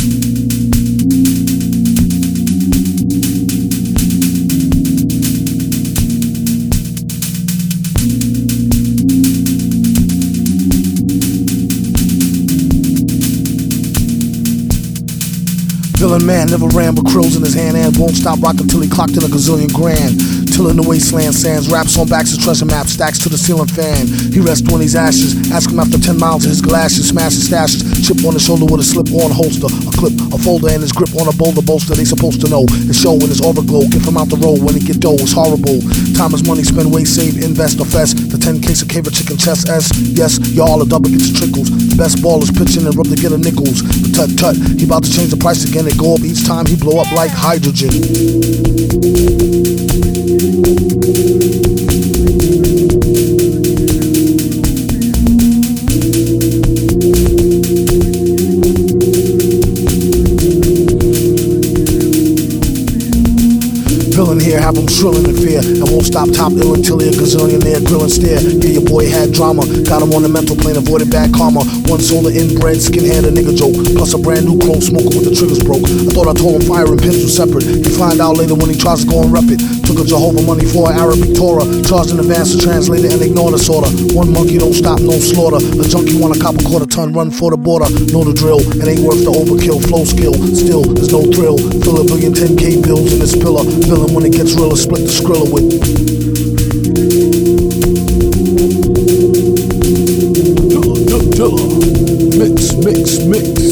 Villain man never ran with krills in his hand and won't stop rocking till he clocked in a gazillion grand. Till in the wasteland sands, raps on backs of treasure maps, stacks to the ceiling fan. He rests when he's ashes, ask him after 10 miles of his galoshes, smash his stashes, chip on his shoulder with a slip-on holster, a clip, a folder, and his grip on a boulder bolster. They supposed to know his show in his aura glow, give him out the road when he get dough. It's horrible. Time is money, spend, waste, save, invest, or fest. The 10 case of cave of chicken chest S. Yes, y'all a double gets trickles. The best ballers pitching and rub to get a nickels. But tut, he about to change the price again. It go up each time he blow up like hydrogen. Villain here, have him shrilling in fear, and won't stop top ill until he a gazillionaire, grill and stare. Yeah, your boy had drama, got him on the mental plane, avoided bad karma. One solar inbred, skinhead, a nigga joke, plus a brand new chrome smoker with the triggers broke. I thought I told him fire and pins were separate. You find out later when he tries to go and rep it. Took a Jehovah money for an Arabic Torah, charged in advance to translate it and ignore the sorta. One monkey don't stop, no slaughter. A junkie want a cop a quarter ton, run for the border. Know the drill, it ain't worth the overkill, flow skill. Still, there's no thrill. Fill a billion 10K bills in this pillar. Villain when it gets realer, split the skrilla with. Mix.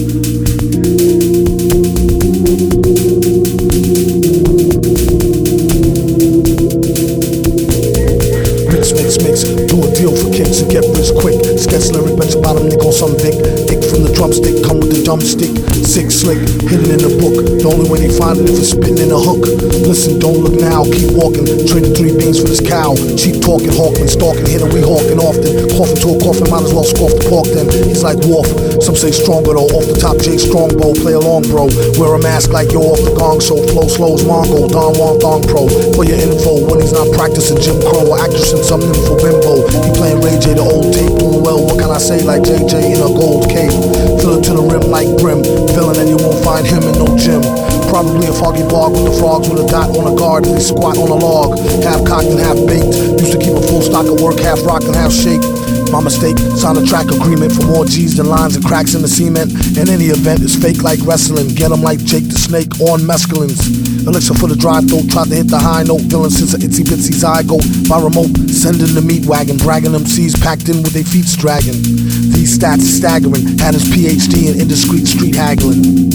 Do a deal for kicks and get rich quick. Sketch lyric, bet your bottom nigga on some Vic. Dick from the drumstick, come with the drumstick. Sick slick, hidden in the book. The only way they find it if it's spitting in a hook. Listen, don't look now, keep walking. Trading 3 beans for this cow. Cheap talking, hawking, stalking, hitting, we hawking often. Coughing to a coffin, might as well scoff the pork then. He's like Wolf, some say stronger though. Off the top, Jake Strongbow, play along bro. Wear a mask like you're off the gong show. Flow slow as Mongo, Don Juan Thong Pro. For your info, when he's not practicing Jim Crow or actress in some nympho bimbo. He playing Ray J, the old tape, doing well, what can I say, like JJ in a gold cape. Fill it to the rim like brim, villain and you won't find him in no gym. Probably a foggy bog with the frogs with a dot on a guard. They squat on a log, half cocked and half baked. Used to keep a full stock of work, half rock and half shake. My mistake, sign a track agreement for more G's than lines and cracks in the cement. In any event, it's fake like wrestling. Get 'em like Jake the Snake on mescalines. Elixir for the drive throat, tried to hit the high note. Villain since a itsy bitsy zygote. By remote, sending the meat wagon. Bragging MCs packed in with their feet dragging. These stats staggering, had his PhD in indiscreet street haggling.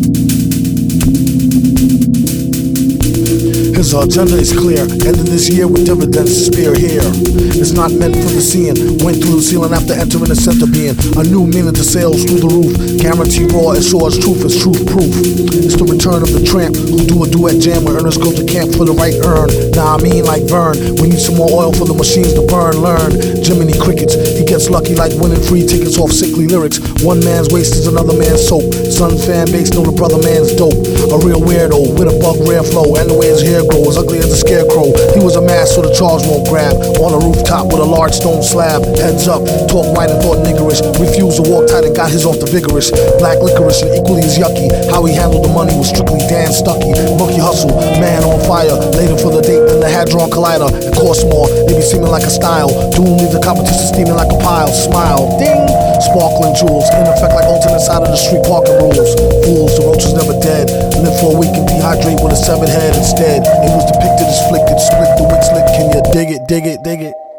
His agenda is clear, ending this year with dividends, spear here. It's not meant for the seeing, went through the ceiling after entering the center being. A new meaning to sales through the roof, guarantee raw as sure as truth is truth proof. It's the return of the tramp, who do a duet jam where earners go to camp for the right earn. Nah, I mean like Vern, we need some more oil for the machines to burn, learn. Jiminy Crickets, he gets lucky like winning free tickets off sickly lyrics. One man's waste is another man's soap. Son fan base know the brother man's dope. A real weirdo with a bug rare flow, and the way his hair grow as ugly as a scarecrow. He was a mask so the charge won't grab. On a rooftop with a large stone slab. Heads up, talk white and thought niggerish. Refused to walk tight and got his off the vigorous. Black licorice and equally as yucky. How he handled the money was strictly Dan Stucky. Monkey hustle, man on fire. Later for the date in the Hadron Collider. It costs more, they be seeming like a style. Doom leave the competition steaming like a pile. Smile, ding, sparkling jewels. In effect like alternate side of the street parking rules. Fools, the roach is never dead. Live for a week and dehydrate with a severed head instead. It was depicted as flick, it split the wick slick. Can you dig it, dig it, dig it?